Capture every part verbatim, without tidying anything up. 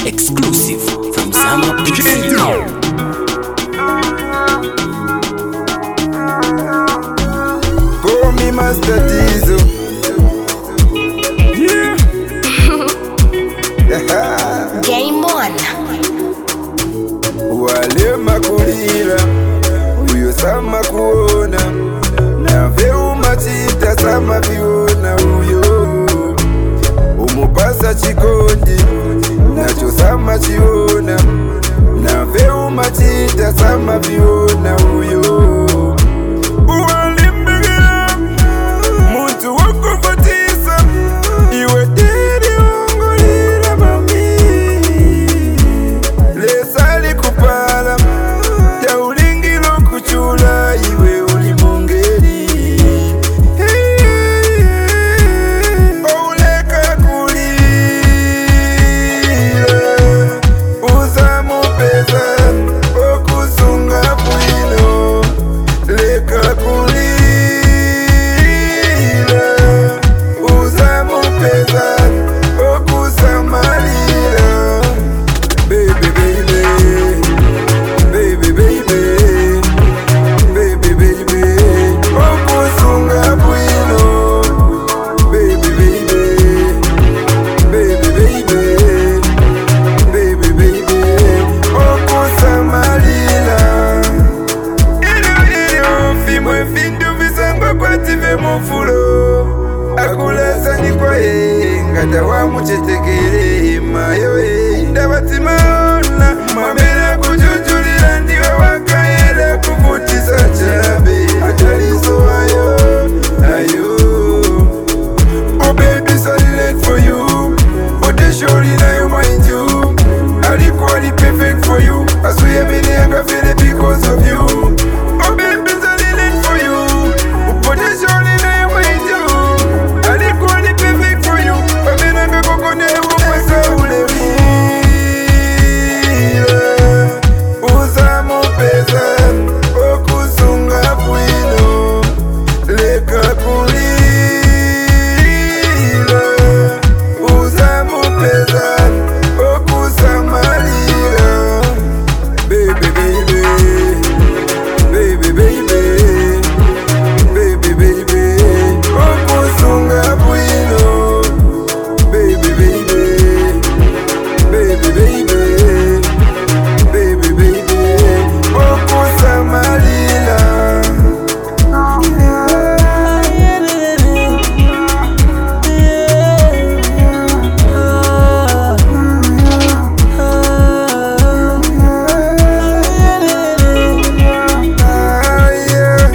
Exclusive from Sam Up to C O. Call me Master Diesel. Yeah. Game one. Wale makulira uyo sama kuona na veu machita sama viona uyo umupasa chikondi nacho sama chiona na veu machita sama viona uyo uwalimbigira muntu wakufatisa iwe diri wangolira mami lesali kupala ya ulingilo kuchula iwe ulimongeri ouleka kulira uza mupeza okusunga bwino leka kulira uza mupeza okusamalira baby baby baby baby baby baby okusunga bwino baby baby baby baby baby baby okusamalira ilo ilo fimwe findu visangwa kwative mufulo akulasa ni kwaye ngata wamuchetekere mayo e ndabatimaona mwamera kuchuchulira ndiwe wakayera kuvutisa chabe atalizo ayo ayo. Oh baby, sorry late for you, but they surely now you mind you. I equally perfect for you. I swear me never feel it because of you. Oh baby, sorry late for you, but they surely now you mind you. I equally perfect for you. I mean I go go ne umasa ulevi. Uza mupeza okusunga bwino leka kulira uza mupeza okusamalira baby baby baby baby baby baby okusunga bwino baby baby baby baby baby baby okusamalira. Ah, yeah.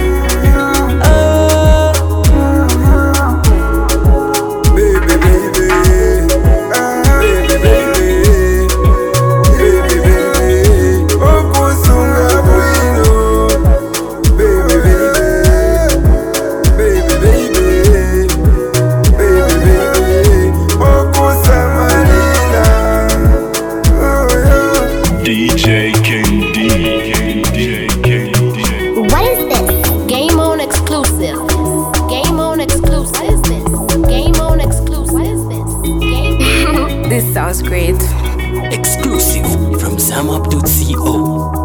Baby, baby. Ah, baby, baby. Baby, baby. Okusunga bwino. Baby, baby. Baby, baby. Baby, baby. Okusamalira. Oh, yeah. D J King D. D J King D. What is this? Game on exclusive. Game on exclusive. What is this? Game on exclusive. What is this? Game. This sounds great. Exclusive from Sam Up to C O.